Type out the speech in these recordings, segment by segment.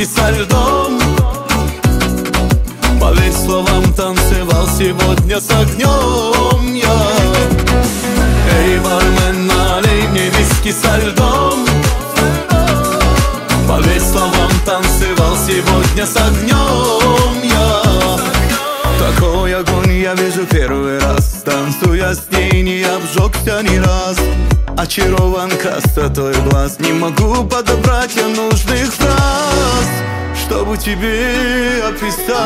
виски со льдом. Поверь словам, танцевал сегодня с огнем я. Эй, бармен, налей мне виски со льдом. Поверь словам, танцевал сегодня с огнем я. Такой огонь я вижу первый раз, танцуя с ней не обжегся ни раз. Очарован красотой глаз, не могу подобрать я нужных фраз, чтобы тебе описать.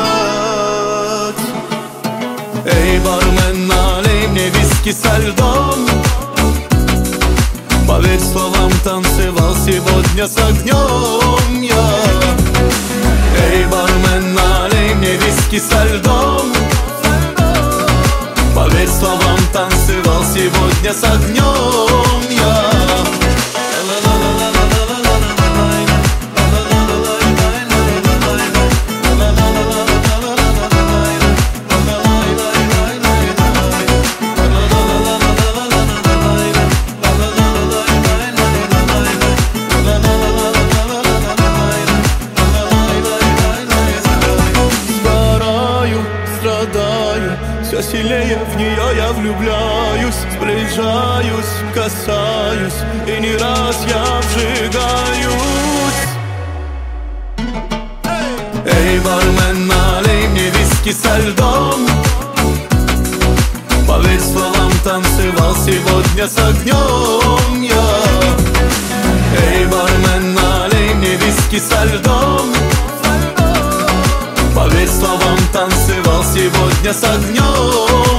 Эй, бармен, налей мне виски со льдом. Поверь словам, танцевал сегодня с огнем я. Эй, бармен, налей мне виски со льдом. Поверь словам, танцевал сегодня с огнем я. Все сильнее в нее я влюбляюсь, сближаюсь, касаюсь, и не раз я обжигаюсь. Эй, бармен, налей мне виски со льдом. Поверь словам, танцевал сегодня с огнем я. Эй, бармен, налей мне виски со льдом. Поверь словам, танцевал сегодня с огнем.